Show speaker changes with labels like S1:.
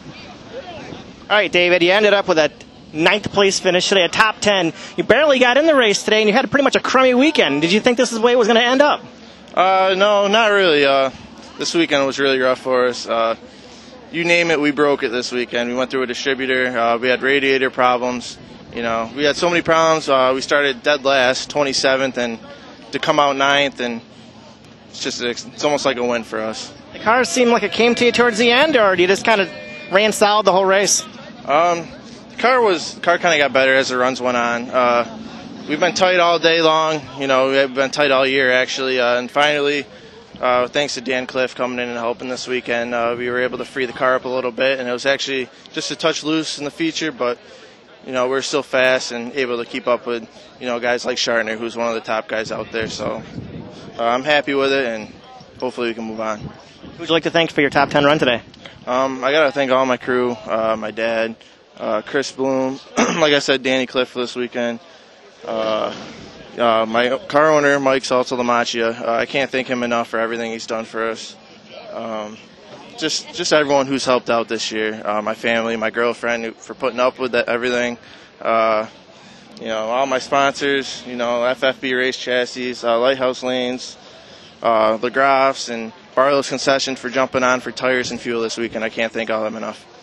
S1: All right, David, you ended up with a ninth place finish today, a top 10. You barely got in the race today, and you had pretty much a crummy weekend. Did you think this is the way it was going to end up?
S2: No, not really. This weekend was really rough for us. You name it, we broke it this weekend. We went through a distributor. We had radiator problems. We had so many problems. We started dead last, 27th, and to come out 9th, and it's almost like a win for us.
S1: The car seemed like it came to you towards the end, or you just kind of ran solid the whole race?
S2: The car kind of got better as the runs went on. We've been tight all day long. We've been tight all year, actually. And finally, thanks to Dan Cliff coming in and helping this weekend, we were able to free the car up a little bit. And it was actually just a touch loose in the feature, but, we're still fast and able to keep up with, guys like Schartner, who's one of the top guys out there. So I'm happy with it, and hopefully we can move on.
S1: Who would you like to thank for your top 10 run today?
S2: I got to thank all my crew, my dad, Chris Bloom, like I said, Danny Cliff for this weekend, my car owner, Mike Saltalamacchia. I can't thank him enough for everything he's done for us. Just everyone who's helped out this year, my family, my girlfriend for putting up with everything. All my sponsors, FFB Race Chassis, Lighthouse Lanes, LaGroff's, and Barlow's Concession for jumping on for tires and fuel this weekend. I can't thank all of them enough.